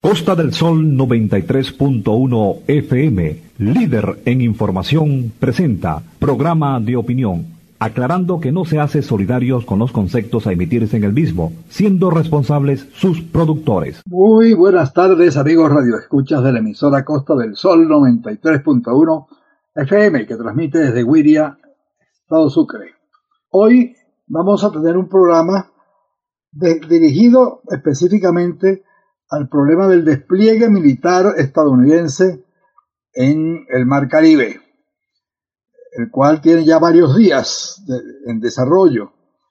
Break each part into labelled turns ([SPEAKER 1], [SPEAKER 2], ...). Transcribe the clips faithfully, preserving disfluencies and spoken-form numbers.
[SPEAKER 1] Costa del Sol noventa y tres punto uno F M, líder en información, presenta programa de opinión, aclarando que no se hace solidarios con los conceptos a emitirse en el mismo, siendo responsables sus productores.
[SPEAKER 2] Muy buenas tardes, amigos radioescuchas de la emisora Costa del Sol noventa y tres punto uno F M, que transmite desde Güiria, Estado Sucre. Hoy vamos a tener un programa de, dirigido específicamente al problema del despliegue militar estadounidense en el Mar Caribe, el cual tiene ya varios días de, en desarrollo.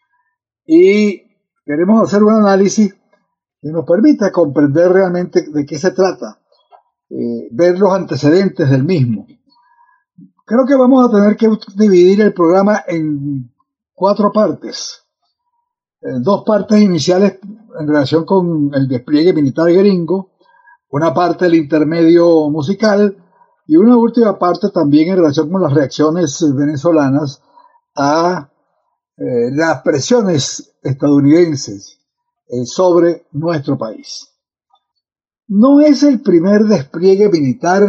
[SPEAKER 2] Y queremos hacer un análisis que nos permita comprender realmente de qué se trata, eh, ver los antecedentes del mismo. Creo que vamos a tener que dividir el programa en cuatro partes. Eh, dos partes iniciales en relación con el despliegue militar gringo, una parte del intermedio musical y una última parte también en relación con las reacciones venezolanas a eh, las presiones estadounidenses eh, sobre nuestro país. No es el primer despliegue militar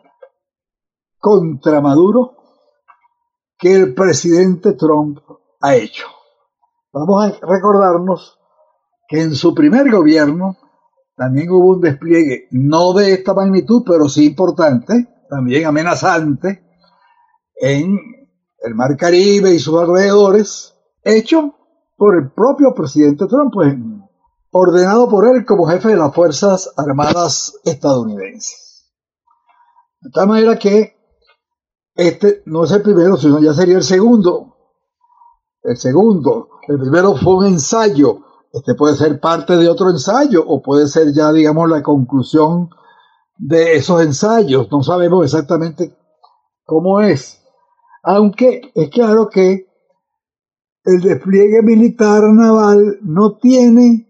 [SPEAKER 2] contra Maduro que el presidente Trump ha hecho. Vamos a recordarnos que en su primer gobierno también hubo un despliegue, no de esta magnitud, pero sí importante, también amenazante, en el Mar Caribe y sus alrededores, hecho por el propio presidente Trump, pues, ordenado por él como jefe de las Fuerzas Armadas estadounidenses. De tal manera que este no es el primero, sino ya sería el segundo. El segundo, el primero fue un ensayo. Este puede ser parte de otro ensayo o puede ser ya, digamos, la conclusión de esos ensayos. No sabemos exactamente cómo es. Aunque es claro que el despliegue militar naval no tiene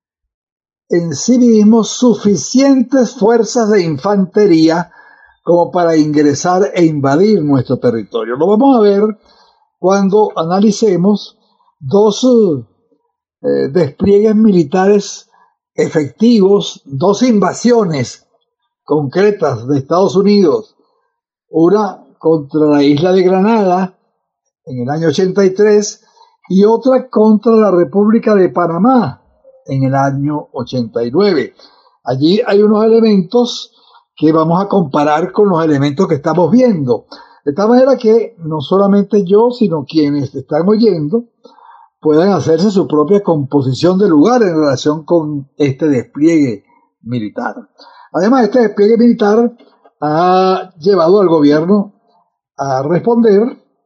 [SPEAKER 2] en sí mismo suficientes fuerzas de infantería como para ingresar e invadir nuestro territorio. Lo vamos a ver cuando analicemos dos eh, despliegues militares efectivos, dos invasiones concretas de Estados Unidos, una contra la isla de Granada en el año ochenta y tres y otra contra la República de Panamá en el año ochenta y nueve. Allí hay unos elementos que vamos a comparar con los elementos que estamos viendo. De tal manera que no solamente yo, sino quienes están oyendo, puedan hacerse su propia composición de lugar en relación con este despliegue militar. Además, este despliegue militar ha llevado al gobierno a responder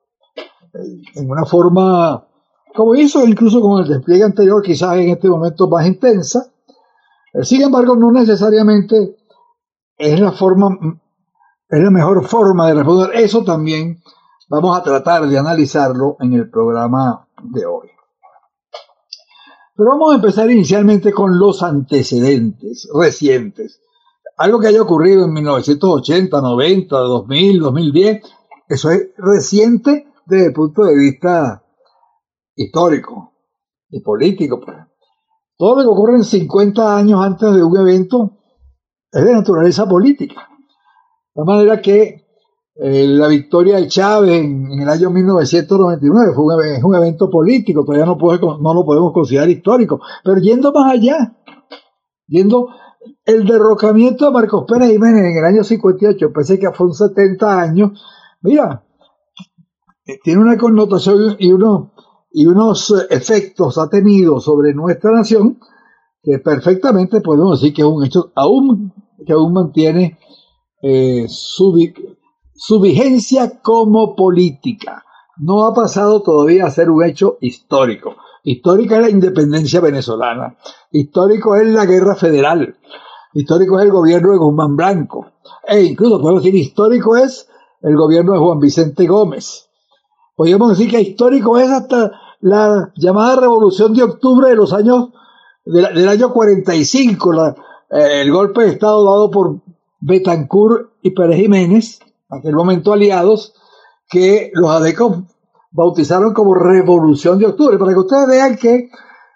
[SPEAKER 2] en una forma, como hizo incluso con el despliegue anterior, quizás en este momento más intensa. Sin embargo, no necesariamente es la forma... es la mejor forma de responder. Eso también vamos a tratar de analizarlo en el programa de hoy. Pero vamos a empezar inicialmente con los antecedentes recientes. Algo que haya ocurrido en mil novecientos ochenta, noventa, dos mil, dos mil diez, eso es reciente desde el punto de vista histórico y político. Todo lo que ocurre en cincuenta años antes de un evento es de naturaleza política. De manera que eh, la victoria de Chávez en, en el año mil novecientos noventa y nueve fue un, es un evento político, todavía no, puede, no lo podemos considerar histórico. Pero yendo más allá, yendo el derrocamiento de Marcos Pérez Jiménez en el año cincuenta y ocho, pensé que fue un setenta años, mira, tiene una connotación y unos, y unos efectos ha tenido sobre nuestra nación que perfectamente podemos decir que es un hecho aún, que aún mantiene Eh, su, su vigencia como política. No ha pasado todavía a ser un hecho histórico. Histórica es la independencia venezolana, histórico es la guerra federal, histórico es el gobierno de Guzmán Blanco, e incluso podemos decir histórico es el gobierno de Juan Vicente Gómez. Podríamos decir que histórico es hasta la llamada Revolución de Octubre de los años de la, del año cuarenta y cinco, la, eh, el golpe de Estado dado por Betancourt y Pérez Jiménez, en aquel momento aliados, que los adecos bautizaron como Revolución de Octubre, para que ustedes vean que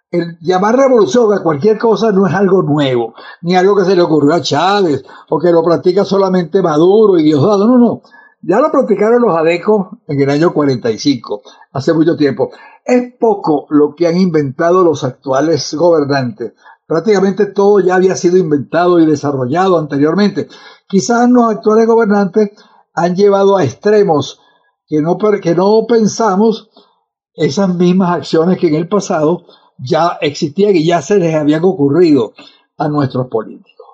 [SPEAKER 2] el llamar revolución a cualquier cosa no es algo nuevo, ni algo que se le ocurrió a Chávez, o que lo practica solamente Maduro y Diosdado, no, no. Ya lo practicaron los adecos en el año cuarenta y cinco, hace mucho tiempo. Es poco lo que han inventado los actuales gobernantes. Prácticamente todo ya había sido inventado y desarrollado anteriormente. Quizás los actuales gobernantes han llevado a extremos que no, que no pensamos esas mismas acciones que en el pasado ya existían y ya se les habían ocurrido a nuestros políticos.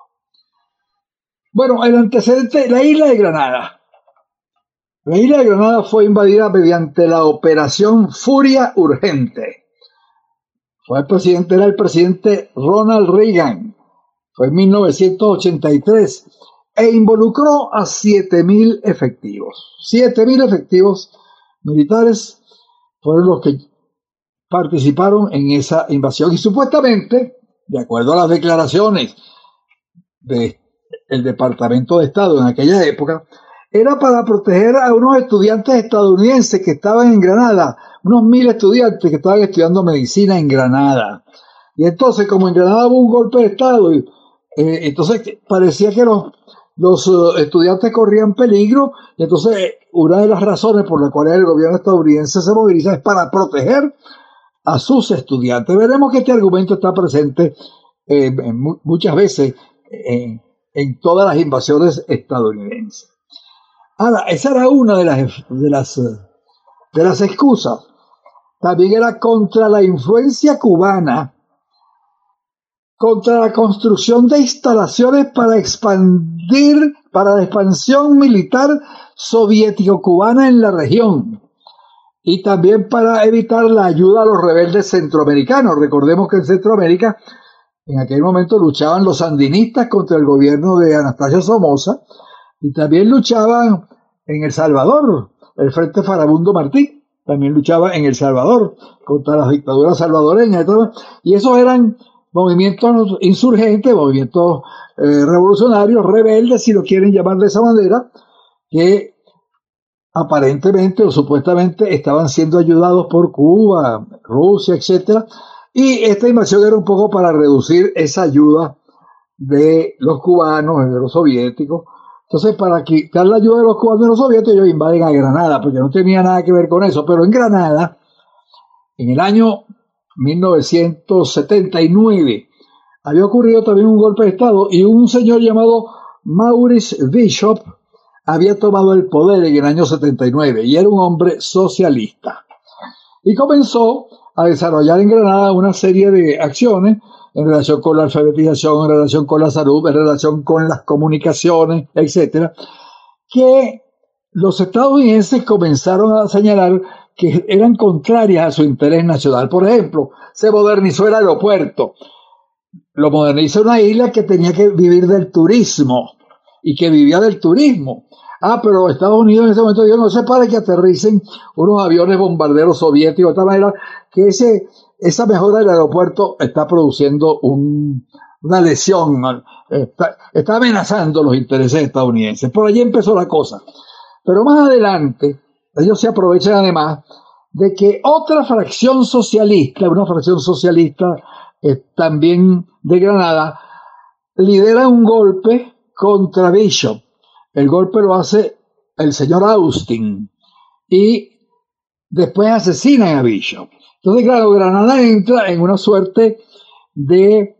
[SPEAKER 2] Bueno, el antecedente, la isla de Granada. La isla de Granada fue invadida mediante la Operación Furia Urgente. Fue el presidente, era el presidente Ronald Reagan. Fue en mil novecientos ochenta y tres e involucró a siete mil efectivos. siete mil efectivos militares fueron los que participaron en esa invasión y supuestamente, de acuerdo a las declaraciones del Departamento de Estado en aquella época, era para proteger a unos estudiantes estadounidenses que estaban en Granada, unos mil estudiantes que estaban estudiando medicina en Granada. Y entonces, como en Granada hubo un golpe de Estado, eh, entonces parecía que los, los uh, estudiantes corrían peligro, y entonces una de las razones por las cuales el gobierno estadounidense se moviliza es para proteger a sus estudiantes. Veremos que este argumento está presente eh, muchas veces en, en todas las invasiones estadounidenses. Ahora, esa era una de las, de las, de las excusas. También era contra la influencia cubana, contra la construcción de instalaciones para expandir, para la expansión militar soviético-cubana en la región. Y también para evitar la ayuda a los rebeldes centroamericanos. Recordemos que en Centroamérica, en aquel momento luchaban los sandinistas contra el gobierno de Anastasio Somoza, y también luchaban en El Salvador, el Frente Farabundo Martí, también luchaba en El Salvador contra las dictaduras salvadoreñas, y esos eran movimientos insurgentes, movimientos eh, revolucionarios, rebeldes, si lo quieren llamar de esa manera, que aparentemente o supuestamente estaban siendo ayudados por Cuba, Rusia, etcétera, y esta invasión era un poco para reducir esa ayuda de los cubanos, de los soviéticos. Entonces, para quitar la ayuda de los cubanos y los soviéticos, ellos invaden a Granada, porque no tenía nada que ver con eso. Pero en Granada, en el año mil novecientos setenta y nueve, había ocurrido también un golpe de Estado y un señor llamado Maurice Bishop había tomado el poder en el año setenta y nueve y era un hombre socialista. Y comenzó a desarrollar en Granada una serie de acciones en relación con la alfabetización, en relación con la salud, en relación con las comunicaciones, etcétera, que los estadounidenses comenzaron a señalar que eran contrarias a su interés nacional. Por ejemplo, se modernizó el aeropuerto. Lo modernizó una isla que tenía que vivir del turismo y que vivía del turismo. Ah, pero Estados Unidos en ese momento dijo, no se para que aterricen unos aviones bombarderos soviéticos, de tal manera que ese, esa mejora del aeropuerto está produciendo un, una lesión, está, está amenazando los intereses estadounidenses. Por allí empezó la cosa. Pero más adelante, ellos se aprovechan además de que otra fracción socialista, una fracción socialista eh, también de Granada, lidera un golpe contra Bishop. El golpe lo hace el señor Austin y después asesinan a Bishop. Entonces, claro, Granada entra en una suerte de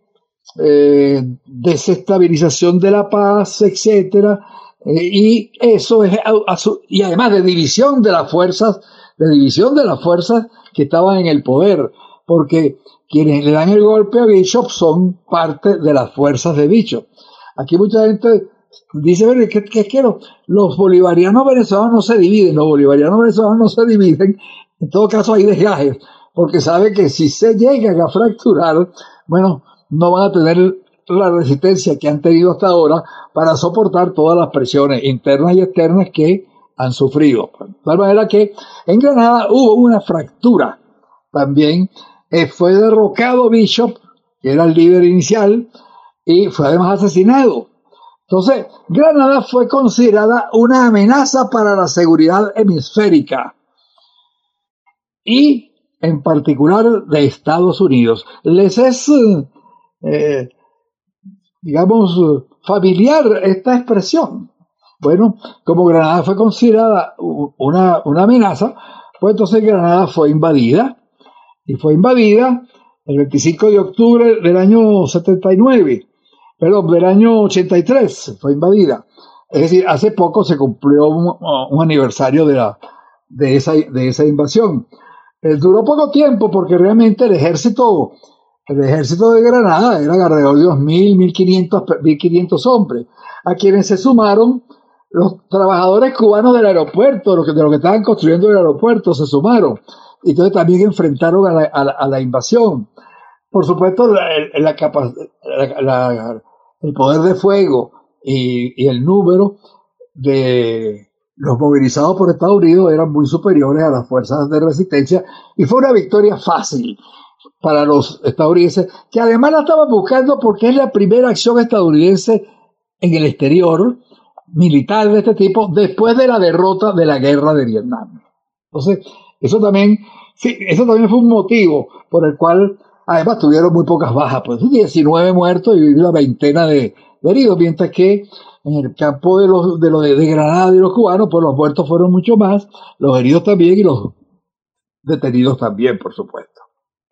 [SPEAKER 2] eh, desestabilización de la paz, etcétera, eh, y eso es a, a su, y además de división de las fuerzas, de división de las fuerzas que estaban en el poder, porque quienes le dan el golpe a Bishop son parte de las fuerzas de Bishop. Aquí mucha gente dice que, que, que los, los bolivarianos venezolanos no se dividen, los bolivarianos venezolanos no se dividen, en todo caso hay desgajes, porque sabe que si se llegan a fracturar, bueno, no van a tener la resistencia que han tenido hasta ahora para soportar todas las presiones internas y externas que han sufrido. De tal manera que en Granada hubo una fractura también, eh, fue derrocado Bishop, que era el líder inicial, y fue además asesinado. Entonces, Granada fue considerada una amenaza para la seguridad hemisférica. Y en particular de Estados Unidos. Les es, eh, digamos, familiar esta expresión. Bueno, como Granada fue considerada una, una amenaza, pues entonces Granada fue invadida, y fue invadida el veinticinco de octubre del año setenta y nueve, perdón, del año ochenta y tres, fue invadida. Es decir, hace poco se cumplió un, un aniversario de, la, de, esa, de esa invasión. Eh, duró poco tiempo porque realmente el ejército, el ejército de Granada era alrededor de dos mil, mil quinientos hombres, a quienes se sumaron los trabajadores cubanos del aeropuerto, los que, de los que estaban construyendo el aeropuerto, se sumaron. Y entonces también enfrentaron a la, a la, a la invasión. Por supuesto, la, la capa, la, la, el poder de fuego y, y el número de los movilizados por Estados Unidos eran muy superiores a las fuerzas de resistencia, y fue una victoria fácil para los estadounidenses, que además la estaban buscando porque es la primera acción estadounidense en el exterior militar de este tipo después de la derrota de la guerra de Vietnam. Entonces, eso también, sí, eso también fue un motivo por el cual, además, tuvieron muy pocas bajas, pues diecinueve muertos y una veintena de, de heridos, mientras que en el campo de los de, los de, de Granada y los cubanos, pues los muertos fueron mucho más, los heridos también y los detenidos también, por supuesto.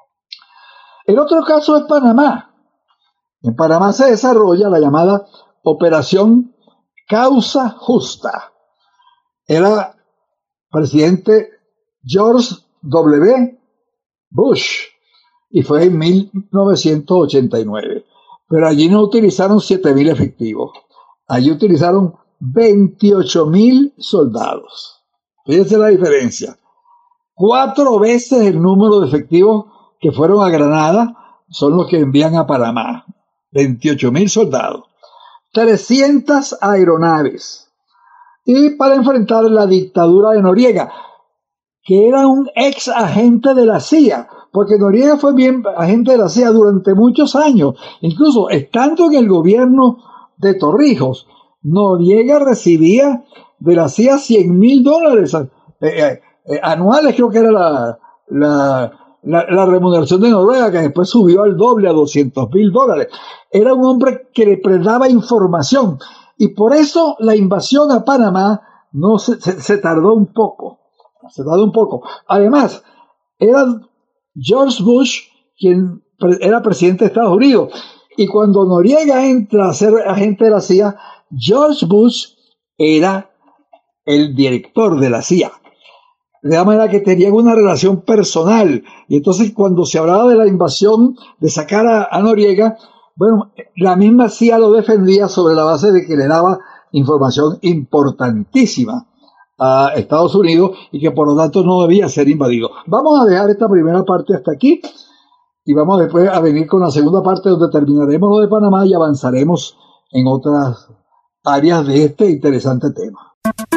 [SPEAKER 2] El otro caso es Panamá. En Panamá se desarrolla la llamada Operación Causa Justa. Era presidente George W. Bush y fue en mil novecientos ochenta y nueve. Pero allí no utilizaron siete mil efectivos. Allí utilizaron veintiocho mil soldados. Fíjense la diferencia. Cuatro veces el número de efectivos que fueron a Granada son los que envían a Panamá. veintiocho mil soldados. trescientas aeronaves. Y para enfrentar la dictadura de Noriega, que era un ex agente de la C I A, porque Noriega fue bien agente de la C I A durante muchos años. Incluso estando en el gobierno de Torrijos, Noriega recibía de la C I A cien mil dólares eh, eh, eh, anuales, creo que era la, la, la, la remuneración de Noriega, que después subió al doble, a doscientos mil dólares. Era un hombre que le prestaba información, y por eso la invasión a Panamá no se, se, se tardó un poco. Se tardó un poco. Además, era George Bush quien era presidente de Estados Unidos. Y cuando Noriega entra a ser agente de la C I A, George Bush era el director de la C I A. De la manera que tenían una relación personal. Y entonces cuando se hablaba de la invasión, de sacar a, a Noriega, bueno, la misma C I A lo defendía sobre la base de que le daba información importantísima a Estados Unidos y que por lo tanto no debía ser invadido. Vamos a dejar esta primera parte hasta aquí y vamos después a venir con la segunda parte, donde terminaremos lo de Panamá y avanzaremos en otras áreas de este interesante tema.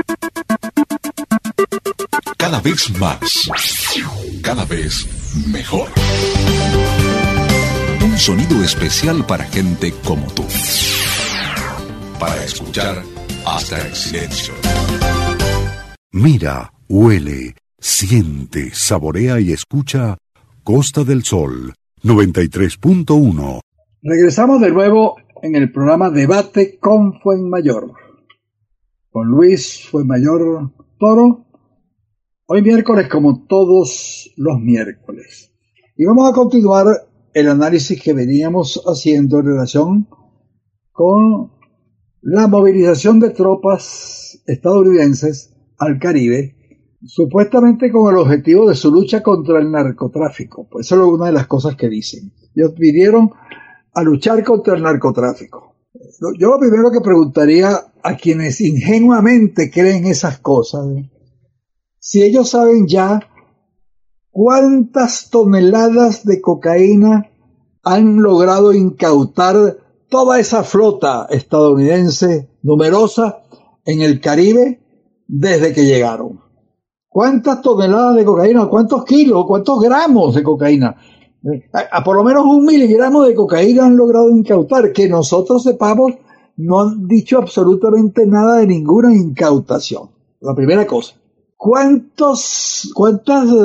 [SPEAKER 3] Cada vez más, cada vez mejor. Un sonido especial para gente como tú. Para escuchar hasta el silencio.
[SPEAKER 4] Mira, huele, siente, saborea y escucha Costa del Sol noventa y tres punto uno.
[SPEAKER 2] Regresamos de nuevo en el programa Debate con Fuenmayor, con Luis Fuenmayor Toro, hoy miércoles como todos los miércoles. Y vamos a continuar el análisis que veníamos haciendo en relación con la movilización de tropas estadounidenses al Caribe, supuestamente con el objetivo de su lucha contra el narcotráfico. Pues eso es una de las cosas que dicen. Ellos vinieron a luchar contra el narcotráfico. Yo lo primero que preguntaría a quienes ingenuamente creen esas cosas, si ellos saben ya cuántas toneladas de cocaína han logrado incautar toda esa flota estadounidense numerosa en el Caribe desde que llegaron. ¿Cuántas toneladas de cocaína? ¿Cuántos kilos? ¿Cuántos gramos de cocaína? A, a por lo menos un miligramo de cocaína han logrado incautar. Que nosotros sepamos, no han dicho absolutamente nada de ninguna incautación. La primera cosa. ¿Cuántos, cuántas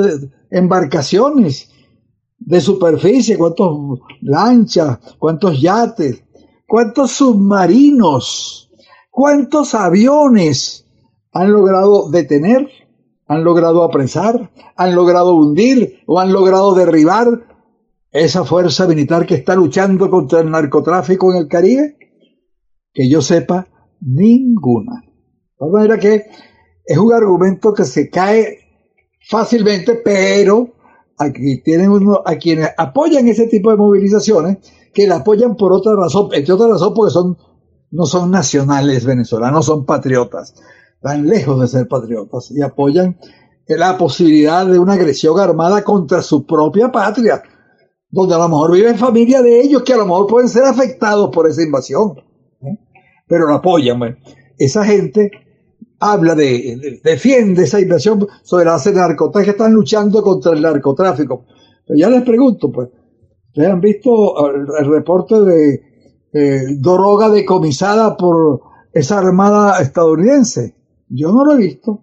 [SPEAKER 2] embarcaciones de superficie, cuántas lanchas, cuántos yates, cuántos submarinos, cuántos aviones han logrado detener, han logrado apresar, han logrado hundir o han logrado derribar esa fuerza militar que está luchando contra el narcotráfico en el Caribe. Que yo sepa, ninguna. De manera que es un argumento que se cae fácilmente, pero aquí tienen uno a quienes apoyan ese tipo de movilizaciones, que la apoyan por otra razón, entre otras razones porque son, no son nacionales venezolanos, son patriotas, están lejos de ser patriotas y apoyan la posibilidad de una agresión armada contra su propia patria, donde a lo mejor viven familia de ellos que a lo mejor pueden ser afectados por esa invasión, ¿eh? Pero lo apoyan. Bueno, esa gente habla de, de, defiende esa invasión sobre la base de narcotráfico, que están luchando contra el narcotráfico. Pero ya les pregunto, pues, ¿ustedes han visto el, el reporte de eh, droga decomisada por esa armada estadounidense? Yo no lo he visto,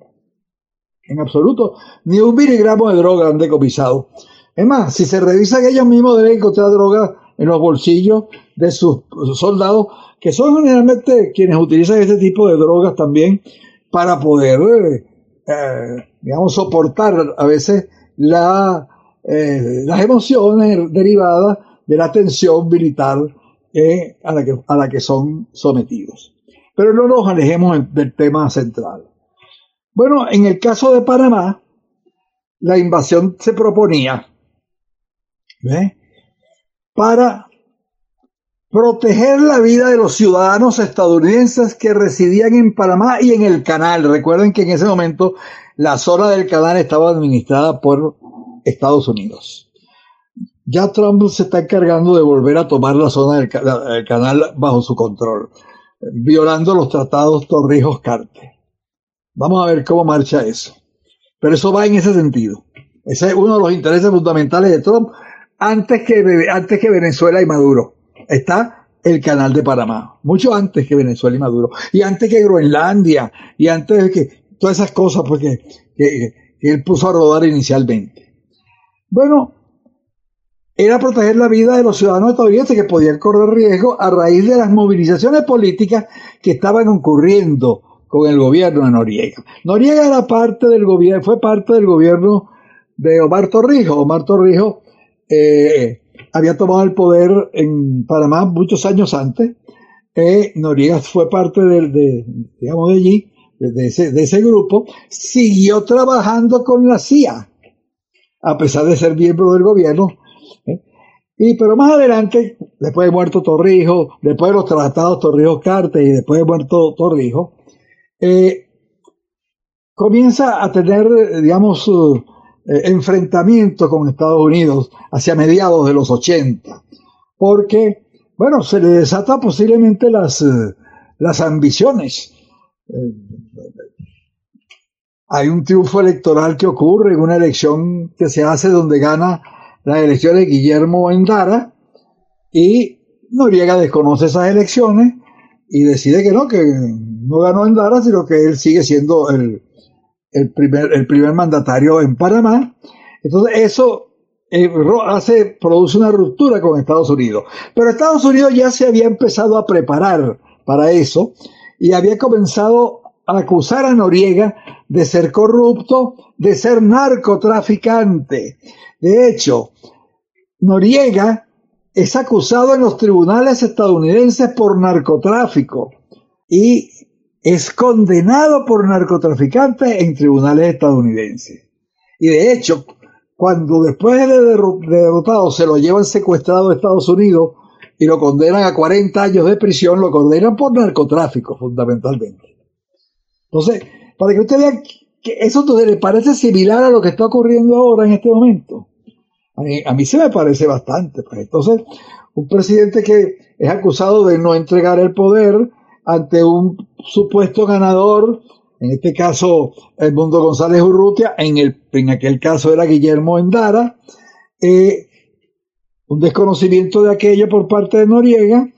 [SPEAKER 2] en absoluto, ni un miligramo de droga han decomisado. Es más, si se revisan ellos mismos deben encontrar droga en los bolsillos de sus soldados, que son generalmente quienes utilizan este tipo de drogas también para poder, eh, digamos, soportar a veces la, eh, las emociones derivadas de la tensión militar eh, a, la que, a la que son sometidos. Pero no nos alejemos del tema central. Bueno, en el caso de Panamá, la invasión se proponía, ¿ves?, para proteger la vida de los ciudadanos estadounidenses que residían en Panamá y en el canal. Recuerden que en ese momento la zona del canal estaba administrada por Estados Unidos. Ya Trump se está encargando de volver a tomar la zona del, del canal bajo su control, violando los tratados Torrijos-Carter. Vamos a ver cómo marcha eso. Pero eso va en ese sentido. Ese es uno de los intereses fundamentales de Trump. Antes que, antes que Venezuela y Maduro está el canal de Panamá, mucho antes que Venezuela y Maduro, y antes que Groenlandia, y antes de que todas esas cosas pues, que, que, que él puso a rodar inicialmente. Bueno, era proteger la vida de los ciudadanos estadounidenses que podían correr riesgo a raíz de las movilizaciones políticas que estaban ocurriendo con el gobierno de Noriega. Noriega era parte del gobierno, fue parte del gobierno de Omar Torrijos. Omar Torrijos Eh, había tomado el poder en Panamá muchos años antes. eh, Noriega fue parte de, de, digamos, de allí, de, de, ese, de ese grupo. Siguió trabajando con la C I A, a pesar de ser miembro del gobierno. ¿eh? Y, pero más adelante, después de muerto Torrijos, después de los tratados Torrijos-Carter y después de muerto Torrijos, eh, comienza a tener, digamos, uh, Eh, enfrentamiento con Estados Unidos hacia mediados de los ochenta, porque, bueno, se le desata posiblemente las, eh, las ambiciones. Eh, hay un triunfo electoral que ocurre en una elección que se hace donde gana las elecciones Guillermo Endara, y Noriega desconoce esas elecciones y decide que no, que no ganó Endara, sino que él sigue siendo el El primer, el primer mandatario en Panamá. Entonces eso eh, hace, produce una ruptura con Estados Unidos. Pero Estados Unidos ya se había empezado a preparar para eso y había comenzado a acusar a Noriega de ser corrupto, de ser narcotraficante. De hecho, Noriega es acusado en los tribunales estadounidenses por narcotráfico y es condenado por narcotraficantes en tribunales estadounidenses. Y de hecho, cuando después de derrotado se lo llevan secuestrado a Estados Unidos y lo condenan a cuarenta años de prisión, lo condenan por narcotráfico, fundamentalmente. Entonces, para que usted vea que eso le parece similar a lo que está ocurriendo ahora en este momento. A mí, a mí se me parece bastante. Pues. Entonces, un presidente que es acusado de no entregar el poder ante un supuesto ganador, en este caso Edmundo González Urrutia, en, el, en aquel caso era Guillermo Endara, eh, un desconocimiento de aquello por parte de Noriega,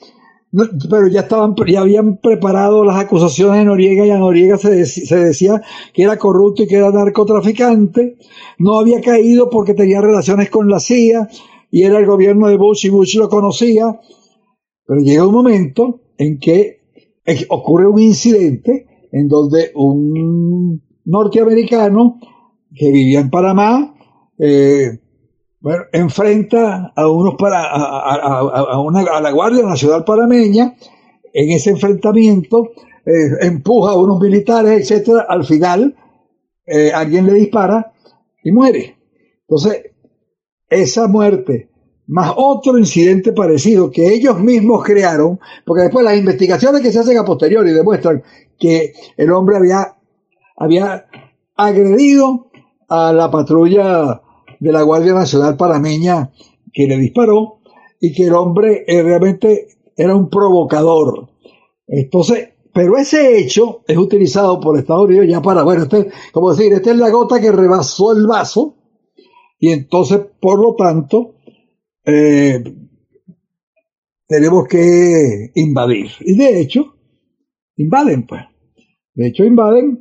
[SPEAKER 2] No, pero ya estaban, ya habían preparado las acusaciones de Noriega, y a Noriega se, dec, se decía que era corrupto y que era narcotraficante. No había caído porque tenía relaciones con la C I A y era el gobierno de Bush y Bush lo conocía. Pero llega un momento en que ocurre un incidente en donde un norteamericano que vivía en Panamá eh, bueno, enfrenta a unos para a, a, a, una, a la Guardia Nacional panameña. En ese enfrentamiento eh, empuja a unos militares, etcétera. Al final eh, alguien le dispara y muere. Entonces esa muerte más otro incidente parecido que ellos mismos crearon, porque después las investigaciones que se hacen a posteriori demuestran que el hombre había había agredido a la patrulla de la Guardia Nacional panameña que le disparó, y que el hombre eh, realmente era un provocador. Entonces, pero ese hecho es utilizado por Estados Unidos ya para, bueno, este, como decir, esta es la gota que rebasó el vaso, y entonces, por lo tanto, eh, tenemos que invadir. Y de hecho, invaden, pues. De hecho, invaden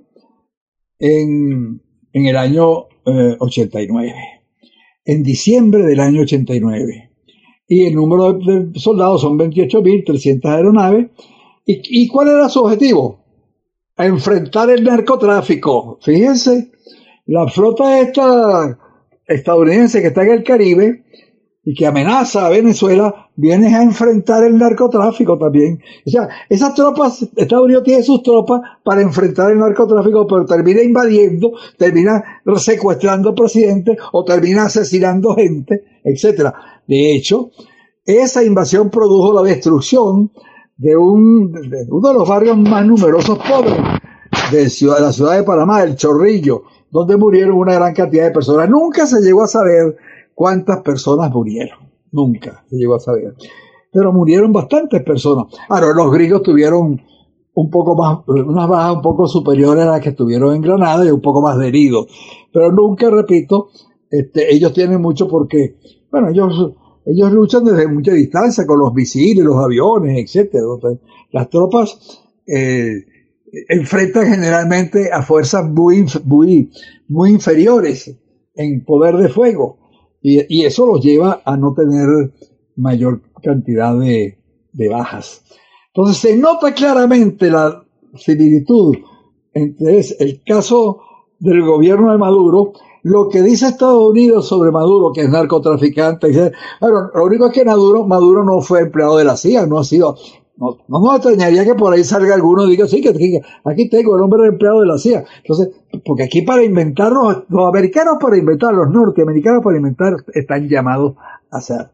[SPEAKER 2] en, en el año eh, ochenta y nueve. En diciembre del año ochenta y nueve. Y el número de soldados son veintiocho mil trescientas aeronaves. ¿Y, ¿Y cuál era su objetivo? A enfrentar el narcotráfico. Fíjense, la flota esta estadounidense que está en el Caribe y que amenaza a Venezuela, viene a enfrentar el narcotráfico también. O sea, esas tropas, Estados Unidos tiene sus tropas para enfrentar el narcotráfico, pero termina invadiendo, termina secuestrando presidentes o termina asesinando gente, etcétera. De hecho, esa invasión produjo la destrucción de, un, de uno de los barrios más numerosos pobres de ciudad, la ciudad de Panamá, el Chorrillo, donde murieron una gran cantidad de personas. Nunca se llegó a saber cuántas personas murieron, nunca se llegó a saber, pero murieron bastantes personas. Ahora, los gringos tuvieron un poco más, unas bajas un poco superiores a las que estuvieron en Granada y un poco más de heridos, pero nunca, repito, este, ellos tienen mucho porque, bueno, ellos, ellos luchan desde mucha distancia con los misiles, los aviones, etcétera. Entonces, las tropas eh, enfrentan generalmente a fuerzas muy, muy, muy inferiores en poder de fuego. Y, y eso los lleva a no tener mayor cantidad de, de bajas. Entonces se nota claramente la similitud entre el caso del gobierno de Maduro, lo que dice Estados Unidos sobre Maduro, que es narcotraficante. Bueno, lo único es que Maduro, Maduro no fue empleado de la C I A, no ha sido... No, no nos extrañaría que por ahí salga alguno y diga, sí, que, que aquí tengo el hombre empleado de la C I A. Entonces, porque aquí para inventar, los, los americanos para inventar, los norteamericanos para inventar, están llamados a hacer.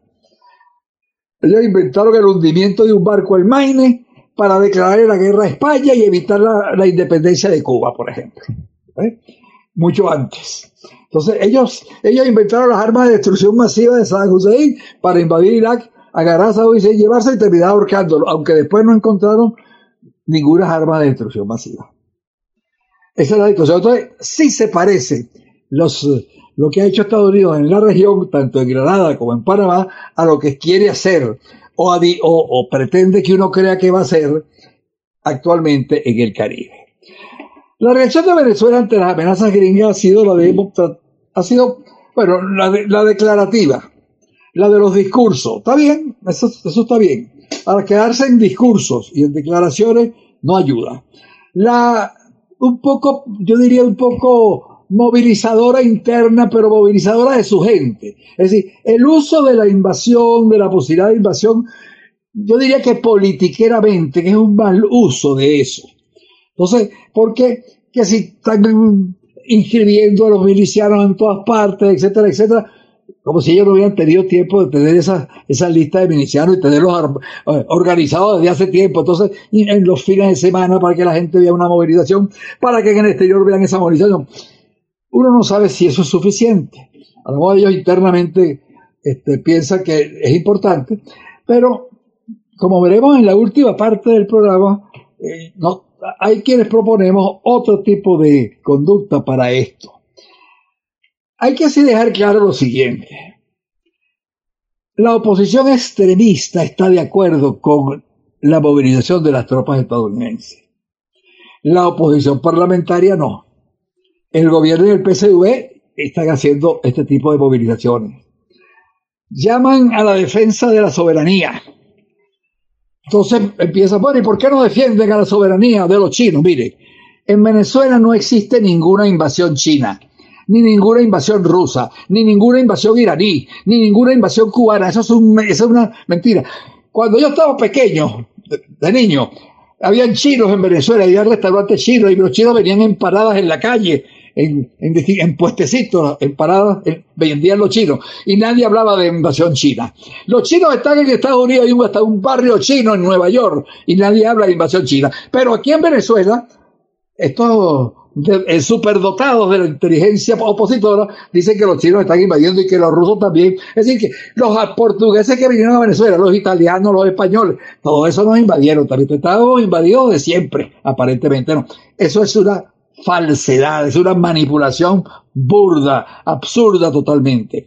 [SPEAKER 2] Ellos inventaron el hundimiento de un barco, el Maine, para declarar la guerra a España y evitar la, la independencia de Cuba, por ejemplo. ¿Eh? Mucho antes. Entonces, ellos, ellos inventaron las armas de destrucción masiva de Saddam Hussein para invadir Irak, agarrar a Saddam Hussein, llevarse y terminar ahorcándolo, aunque después no encontraron ninguna arma de destrucción masiva. Esa es la discusión. Entonces, sí se parece los, lo que ha hecho Estados Unidos en la región, tanto en Granada como en Panamá, a lo que quiere hacer o, a, o, o pretende que uno crea que va a hacer actualmente en el Caribe. La reacción de Venezuela ante las amenazas gringas ha sido la de, ha sido, bueno, la, de, la declarativa. La de los discursos, está bien, eso, eso está bien. Para quedarse en discursos y en declaraciones no ayuda. La, un poco, yo diría un poco movilizadora interna, pero movilizadora de su gente. Es decir, el uso de la invasión, de la posibilidad de invasión, yo diría que politiqueramente, que es un mal uso de eso. Entonces, ¿por qué? Que si están inscribiendo a los milicianos en todas partes, etcétera, etcétera, como si ellos no hubieran tenido tiempo de tener esa, esa lista de milicianos y tenerlos organizados desde hace tiempo. Entonces, en los fines de semana, para que la gente vea una movilización, para que en el exterior vean esa movilización. Uno no sabe si eso es suficiente. A lo mejor ellos internamente este, piensan que es importante, pero como veremos en la última parte del programa, eh, no, hay quienes proponemos otro tipo de conducta para esto. Hay que así dejar claro lo siguiente. La oposición extremista está de acuerdo con la movilización de las tropas estadounidenses. La oposición parlamentaria no. El gobierno y el P S D V están haciendo este tipo de movilizaciones. Llaman a la defensa de la soberanía. Entonces empieza, bueno, ¿y por qué no defienden a la soberanía de los chinos? Mire, en Venezuela no existe ninguna invasión china, ni ninguna invasión rusa, ni ninguna invasión iraní, ni ninguna invasión cubana. Eso es, un, eso es una mentira. Cuando yo estaba pequeño, de, de niño, habían chinos en Venezuela, había restaurantes chinos, y los chinos venían en paradas en la calle, en, en, en puestecitos, en paradas, en, vendían los chinos, y nadie hablaba de invasión china. Los chinos están en Estados Unidos, hay un, hasta un barrio chino en Nueva York, y nadie habla de invasión china. Pero aquí en Venezuela, estos de, superdotados de la inteligencia opositora dicen que los chinos están invadiendo y que los rusos también. Es decir, que los portugueses que vinieron a Venezuela, los italianos, los españoles, todo eso nos invadieron. También estábamos invadidos de siempre, aparentemente no. Eso es una falsedad, es una manipulación burda, absurda totalmente.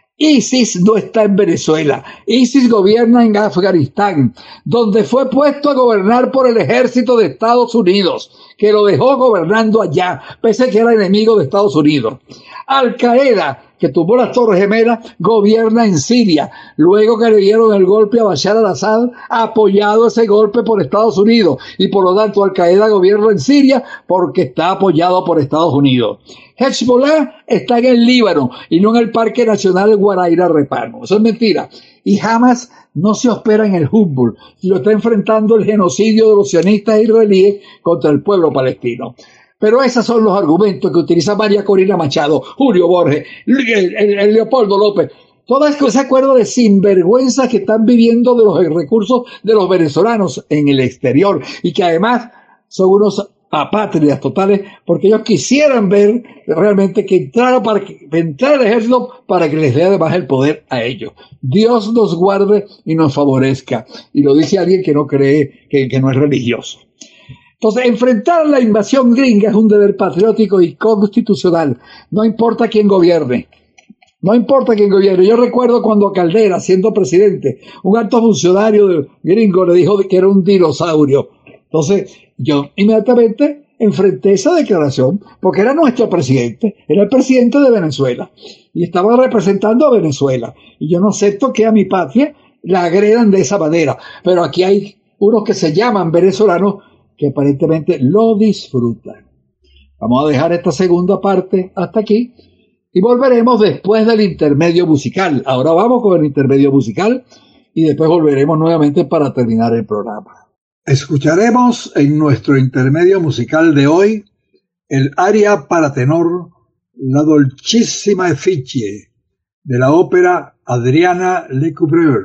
[SPEAKER 2] ISIS no está en Venezuela. ISIS gobierna en Afganistán, donde fue puesto a gobernar por el ejército de Estados Unidos, que lo dejó gobernando allá, pese a que era enemigo de Estados Unidos. Al Qaeda, que tumbó las Torres Gemelas, gobierna en Siria, luego que le dieron el golpe a Bashar al-Assad, ha apoyado ese golpe por Estados Unidos, y por lo tanto Al Qaeda gobierna en Siria porque está apoyado por Estados Unidos. Hezbollah está en el Líbano y no en el Parque Nacional Guaraíra Repano. Eso es mentira. Y Hamas no se hospeda en el Humboldt, y lo está enfrentando el genocidio de los sionistas israelíes contra el pueblo palestino. Pero esos son los argumentos que utiliza María Corina Machado, Julio Borges, el, el, el Leopoldo López. Todo ese acuerdo de sinvergüenzas que están viviendo de los recursos de los venezolanos en el exterior, y que además son unos apátridas totales, porque ellos quisieran ver realmente que entrara para que entrara el ejército para que les dé además el poder a ellos. Dios nos guarde y nos favorezca. Y lo dice alguien que no cree, que, que no es religioso. Entonces, enfrentar la invasión gringa es un deber patriótico y constitucional. No importa quién gobierne. No importa quién gobierne. Yo recuerdo cuando Caldera, siendo presidente, un alto funcionario gringo le dijo que era un dinosaurio. Entonces, yo inmediatamente enfrenté esa declaración, porque era nuestro presidente, era el presidente de Venezuela, y estaba representando a Venezuela. Y yo no acepto que a mi patria la agredan de esa manera. Pero aquí hay unos que se llaman venezolanos que aparentemente lo disfrutan. Vamos a dejar esta segunda parte hasta aquí y volveremos después del intermedio musical. Ahora vamos con el intermedio musical y después volveremos nuevamente para terminar el programa. Escucharemos en nuestro intermedio musical de hoy el aria para tenor La Dolcissima Effigie de la ópera Adriana Lecouvreur,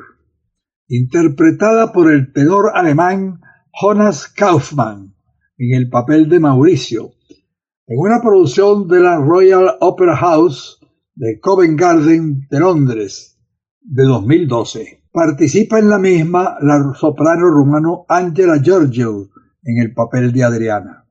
[SPEAKER 2] interpretada por el tenor alemán Jonas Kaufmann en el papel de Mauricio, en una producción de la Royal Opera House de Covent Garden de Londres de dos mil doce. Participa en la misma la soprano rumano Angela Georgiou en el papel de Adriana.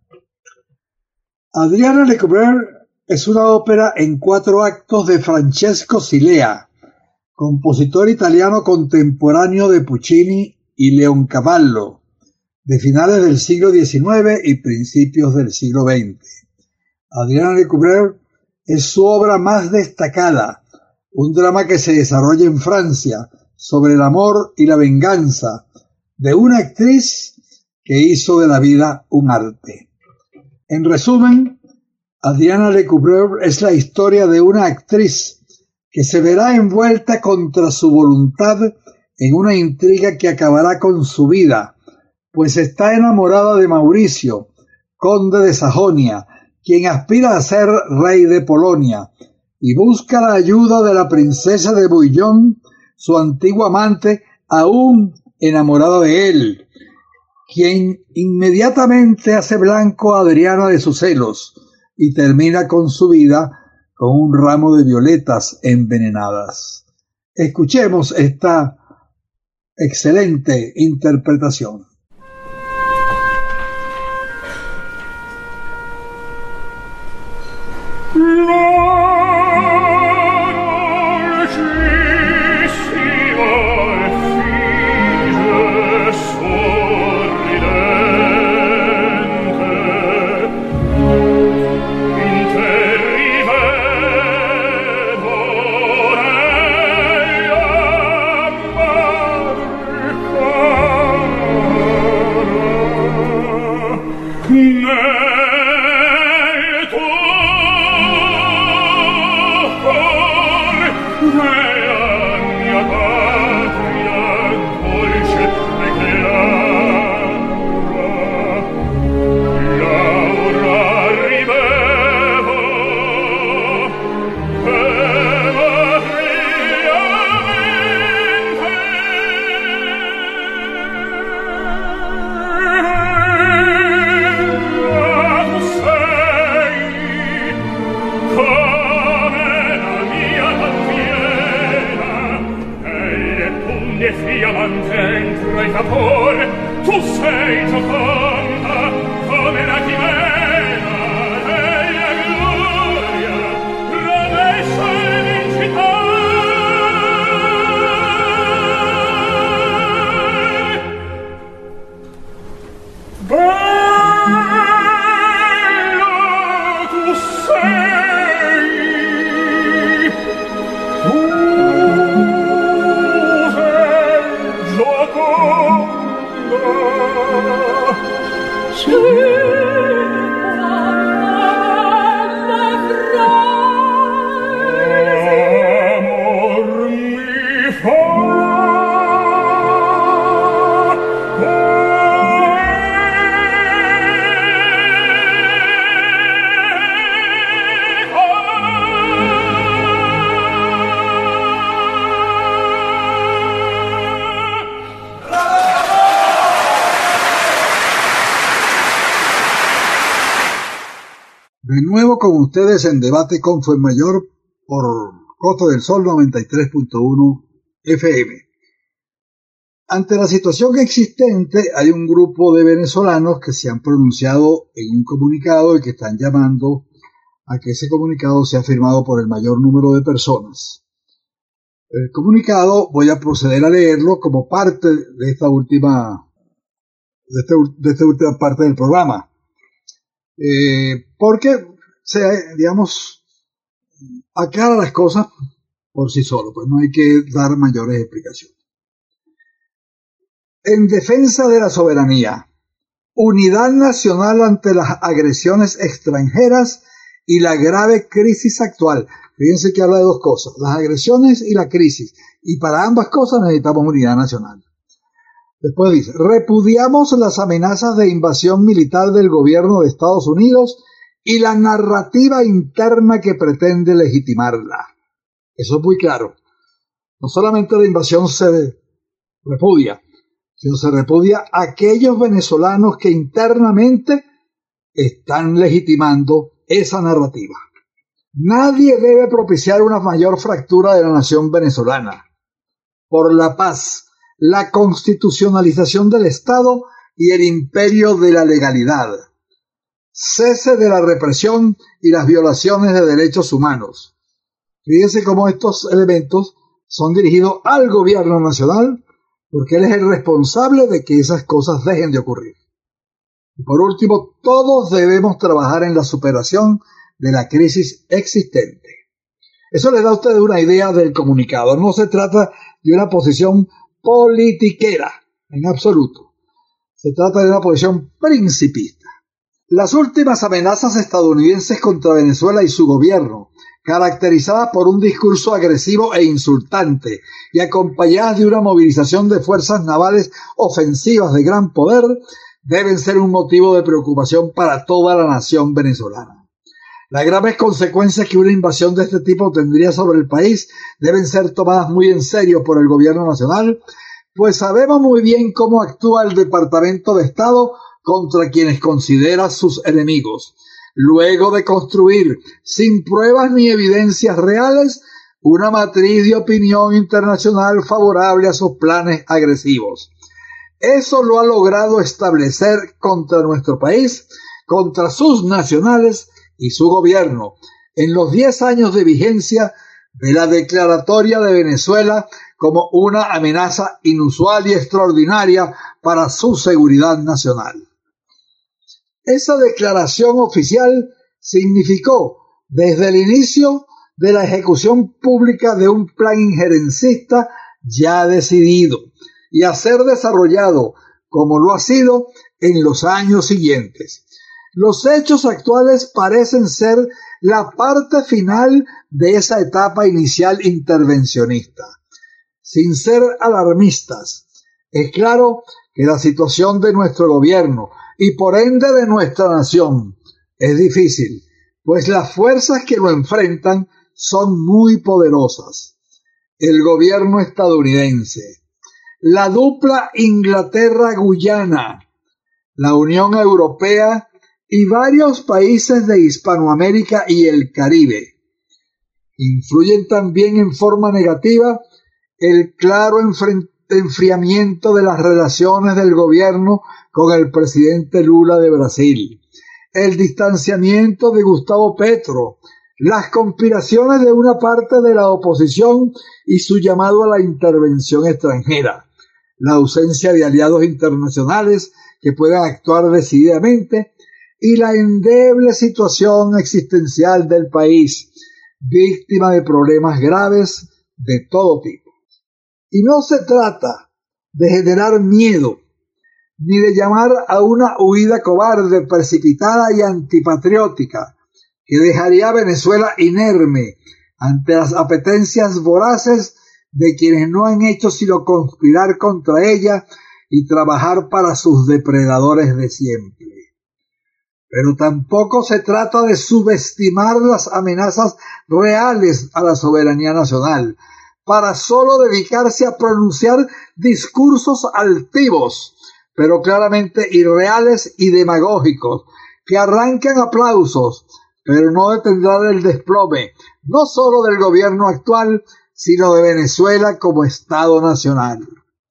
[SPEAKER 2] Adriana Lecouvreur es una ópera en cuatro actos de Francesco Silea, compositor italiano contemporáneo de Puccini y Leoncavallo, de finales del siglo diecinueve y principios del siglo veinte. Adriana Lecouvreur es su obra más destacada, un drama que se desarrolla en Francia sobre el amor y la venganza de una actriz que hizo de la vida un arte. En resumen, Adriana Lecouvreur es la historia de una actriz que se verá envuelta contra su voluntad en una intriga que acabará con su vida, pues está enamorada de Mauricio, conde de Sajonia, quien aspira a ser rey de Polonia, y busca la ayuda de la princesa de Bouillon, su antigua amante, aún enamorada de él, quien inmediatamente hace blanco a Adriana de sus celos y termina con su vida con un ramo de violetas envenenadas. Escuchemos esta excelente interpretación.
[SPEAKER 5] Oh
[SPEAKER 2] De nuevo con ustedes en Debate con Fuenmayor por Costa del Sol noventa y tres punto uno F M. Ante la situación existente, hay un grupo de venezolanos que se han pronunciado en un comunicado y que están llamando a que ese comunicado sea firmado por el mayor número de personas. El comunicado voy a proceder a leerlo como parte de esta última, de, este, de esta última parte del programa. Eh, porque se, digamos, aclara las cosas por sí solo, pues no hay que dar mayores explicaciones. En defensa de la soberanía, unidad nacional ante las agresiones extranjeras y la grave crisis actual. Fíjense que habla de dos cosas, las agresiones y la crisis, y para ambas cosas necesitamos unidad nacional. Después dice, repudiamos las amenazas de invasión militar del gobierno de Estados Unidos y la narrativa interna que pretende legitimarla. Eso es muy claro. No solamente la invasión se repudia, sino se repudia a aquellos venezolanos que internamente están legitimando esa narrativa. Nadie debe propiciar una mayor fractura de la nación venezolana. Por la paz, la constitucionalización del Estado y el imperio de la legalidad. Cese de la represión y las violaciones de derechos humanos. Fíjense cómo estos elementos son dirigidos al gobierno nacional, porque él es el responsable de que esas cosas dejen de ocurrir. Y por último, todos debemos trabajar en la superación de la crisis existente. Eso les da a ustedes una idea del comunicado. No se trata de una posición politiquera, en absoluto. Se trata de una posición principista. Las últimas amenazas estadounidenses contra Venezuela y su gobierno, caracterizadas por un discurso agresivo e insultante y acompañadas de una movilización de fuerzas navales ofensivas de gran poder, deben ser un motivo de preocupación para toda la nación venezolana. Las graves consecuencias que una invasión de este tipo tendría sobre el país deben ser tomadas muy en serio por el gobierno nacional, pues sabemos muy bien cómo actúa el Departamento de Estado contra quienes considera sus enemigos, luego de construir, sin pruebas ni evidencias reales, una matriz de opinión internacional favorable a sus planes agresivos. Eso lo ha logrado establecer contra nuestro país, contra sus nacionales y su gobierno, en los diez años de vigencia de la declaratoria de Venezuela como una amenaza inusual y extraordinaria para su seguridad nacional. Esa declaración oficial significó, desde el inicio de la ejecución pública de un plan injerencista ya decidido y a ser desarrollado, como lo ha sido, en los años siguientes. Los hechos actuales parecen ser la parte final de esa etapa inicial intervencionista. Sin ser alarmistas, es claro que la situación de nuestro gobierno y por ende de nuestra nación es difícil, pues las fuerzas que lo enfrentan son muy poderosas. El gobierno estadounidense, la dupla Inglaterra-Guyana, la Unión Europea y varios países de Hispanoamérica y el Caribe. Influyen también en forma negativa el claro enfriamiento de las relaciones del gobierno con el presidente Lula de Brasil, el distanciamiento de Gustavo Petro, las conspiraciones de una parte de la oposición y su llamado a la intervención extranjera, la ausencia de aliados internacionales que puedan actuar decididamente y la endeble situación existencial del país, víctima de problemas graves de todo tipo. Y no se trata de generar miedo, ni de llamar a una huida cobarde, precipitada y antipatriótica, que dejaría a Venezuela inerme ante las apetencias voraces de quienes no han hecho sino conspirar contra ella y trabajar para sus depredadores de siempre. Pero tampoco se trata de subestimar las amenazas reales a la soberanía nacional, para solo dedicarse a pronunciar discursos altivos, pero claramente irreales y demagógicos, que arrancan aplausos, pero no detendrán el desplome, no solo del gobierno actual, sino de Venezuela como Estado nacional.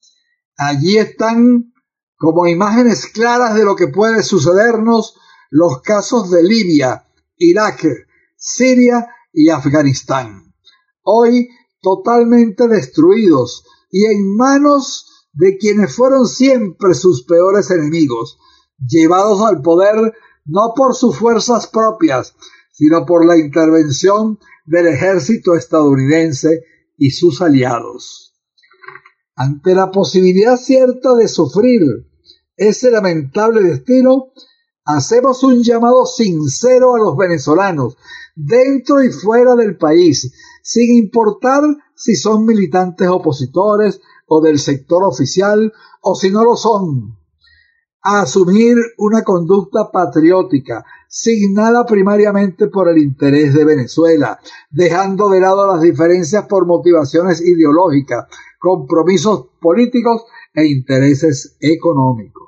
[SPEAKER 2] Allí están, como imágenes claras de lo que puede sucedernos, los casos de Libia, Irak, Siria y Afganistán. Hoy totalmente destruidos y en manos de quienes fueron siempre sus peores enemigos, llevados al poder no por sus fuerzas propias, sino por la intervención del ejército estadounidense y sus aliados. Ante la posibilidad cierta de sufrir ese lamentable destino, hacemos un llamado sincero a los venezolanos, dentro y fuera del país, sin importar si son militantes opositores o del sector oficial o si no lo son, a asumir una conducta patriótica, signada primariamente por el interés de Venezuela, dejando de lado las diferencias por motivaciones ideológicas, compromisos políticos e intereses económicos.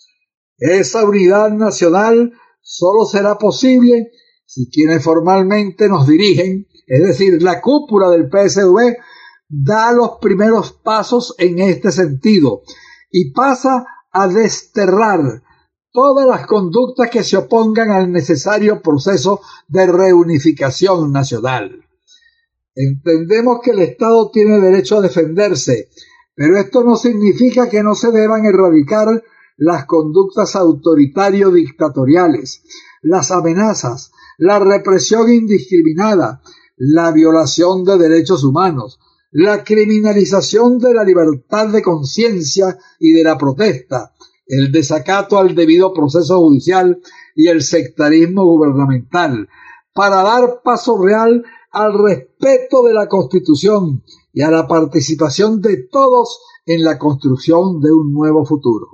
[SPEAKER 2] Esa unidad nacional solo será posible si quienes formalmente nos dirigen, es decir, la cúpula del P S V, da los primeros pasos en este sentido y pasa a desterrar todas las conductas que se opongan al necesario proceso de reunificación nacional. Entendemos que el Estado tiene derecho a defenderse, pero esto no significa que no se deban erradicar las conductas autoritario-dictatoriales, las amenazas, la represión indiscriminada, la violación de derechos humanos, la criminalización de la libertad de conciencia y de la protesta, el desacato al debido proceso judicial y el sectarismo gubernamental, para dar paso real al respeto de la Constitución y a la participación de todos en la construcción de un nuevo futuro.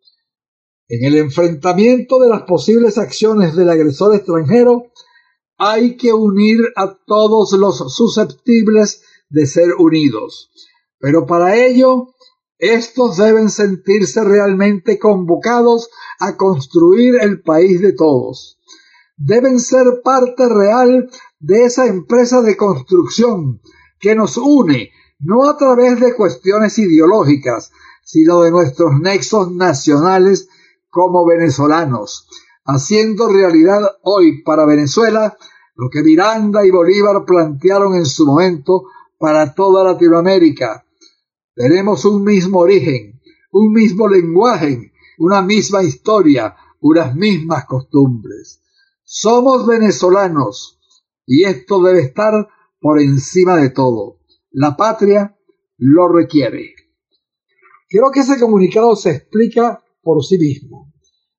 [SPEAKER 2] En el enfrentamiento de las posibles acciones del agresor extranjero, hay que unir a todos los susceptibles de ser unidos. Pero para ello, estos deben sentirse realmente convocados a construir el país de todos. Deben ser parte real de esa empresa de construcción que nos une, no a través de cuestiones ideológicas, sino de nuestros nexos nacionales como venezolanos, haciendo realidad hoy para Venezuela lo que Miranda y Bolívar plantearon en su momento para toda Latinoamérica. Tenemos un mismo origen, un mismo lenguaje, una misma historia, unas mismas costumbres. Somos venezolanos y esto debe estar por encima de todo. La patria lo requiere. Creo que ese comunicado se explica por sí mismo.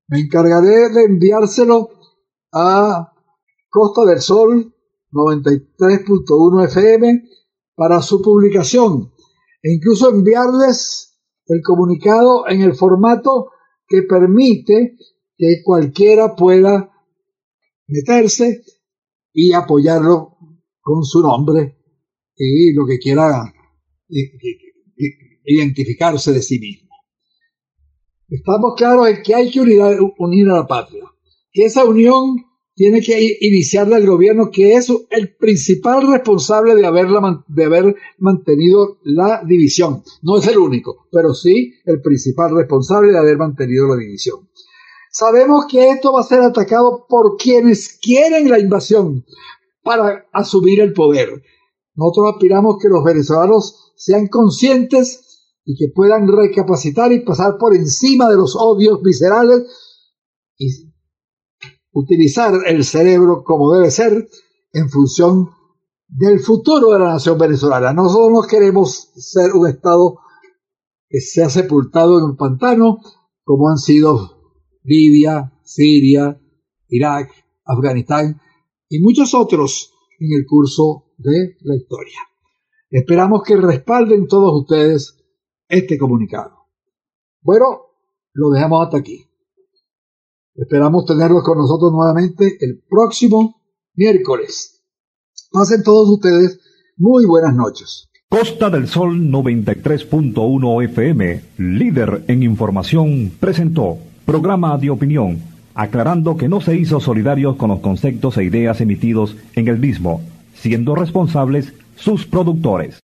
[SPEAKER 2] Me encargaré de enviárselo a Costa del Sol noventa y tres punto uno F M para su publicación e incluso enviarles el comunicado en el formato que permite que cualquiera pueda meterse y apoyarlo con su nombre y lo que quiera identificarse de sí mismo. Estamos claros en que hay que unir, unir a la patria, que esa unión tiene que iniciarla el gobierno, que es el principal responsable de, haberla, de haber mantenido la división. No es el único, pero sí el principal responsable de haber mantenido la división. Sabemos que esto va a ser atacado por quienes quieren la invasión para asumir el poder. Nosotros aspiramos que los venezolanos sean conscientes y que puedan recapacitar y pasar por encima de los odios viscerales y utilizar el cerebro como debe ser en función del futuro de la nación venezolana. Nosotros no queremos ser un Estado que sea sepultado en un pantano como han sido Libia, Siria, Irak, Afganistán y muchos otros en el curso de la historia. Esperamos que respalden todos ustedes este comunicado. Bueno, lo dejamos hasta aquí. Esperamos tenerlos con nosotros nuevamente el próximo miércoles. Pasen todos ustedes muy buenas noches.
[SPEAKER 1] Costa del Sol noventa y tres punto uno F M, líder en información, presentó programa de opinión, aclarando que no se hizo solidarios con los conceptos e ideas emitidos en el mismo, siendo responsables sus productores.